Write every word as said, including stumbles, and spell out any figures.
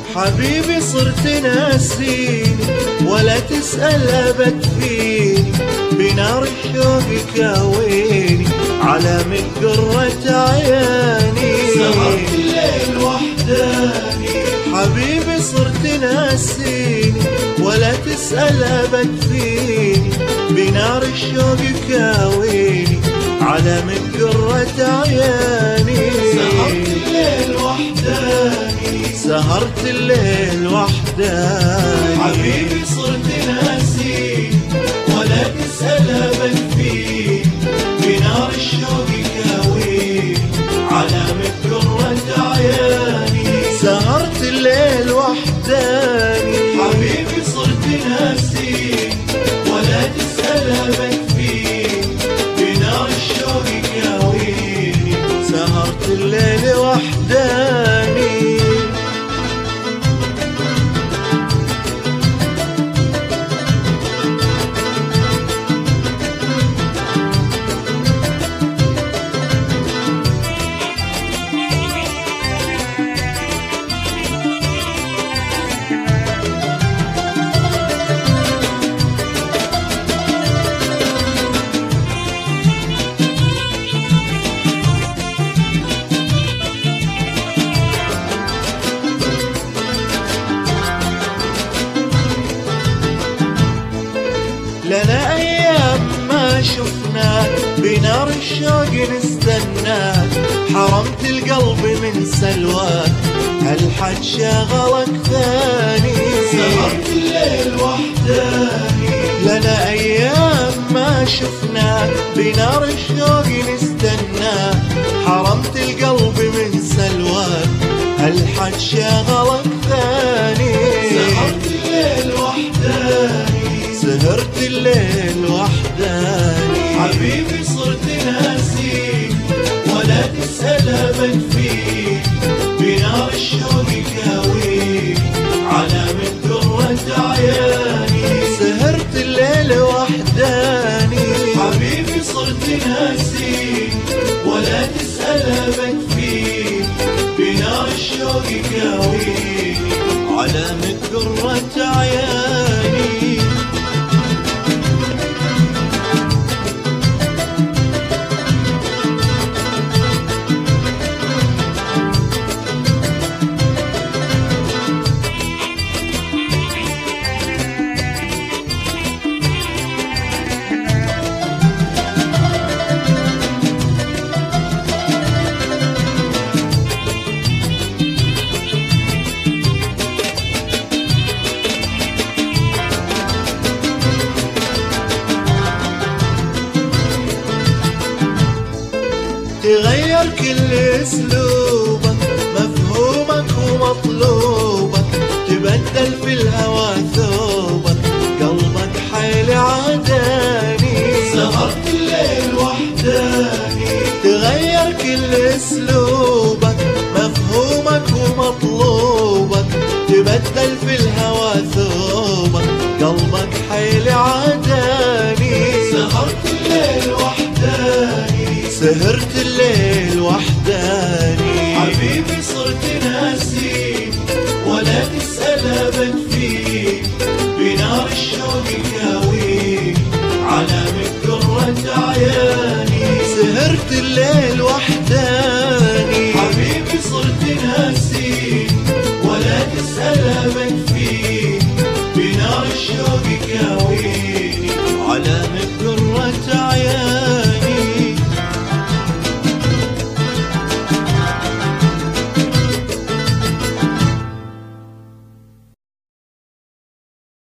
حبيبي صرت ناسيني ولا تسأل أبد فيني، بنار الشوق كاويني على من قرة عياني. سهرت الليل وحداني حبيبي صرت ناسيني ولا تسأل أبد فيني، بنار الشوق كاويني على من قرة عياني. سهرت الليل وحداني سهرت الليل وحداني حبيبي صرت ناسي ولا تسأل أبد فيه، بنار الشوق كاويني على من قرة عياني. سهرت الليل وحداني حبيبي صرت ناسي ولا تسأل أبد فيه، بنار الشوق كاويني. سهرت الليل وحداني لنا أيام ما شفناك بنار الشوق نستناك، حرمت القلب من سلواك هالحد شغلك ثاني. سهرت الليل وحداني لنا أيام ما شفناك بنار الشوق نستناك، حرمت القلب من سلواك هالحد شغلك ثاني. سهرت الليل وحداني سهرت الليل وحداني حبيبي صرت ناسي ولا تسأل أبد فيه، بنار الشوق كاويني على من قرة عياني. سهرت الليل وحداني حبيبي صرت ناسي ولا تسأل أبد فيه، بنار الشوق كاويني على من قرة عياني. تغير كل اسلوبك مفهومك ومطلوبك، تبدل في الهوى ثوبك قلبك حيل عاداني. سهرت الليل وحداني تغير كل اسلوبك مفهومك ومطلوبك، تبدل في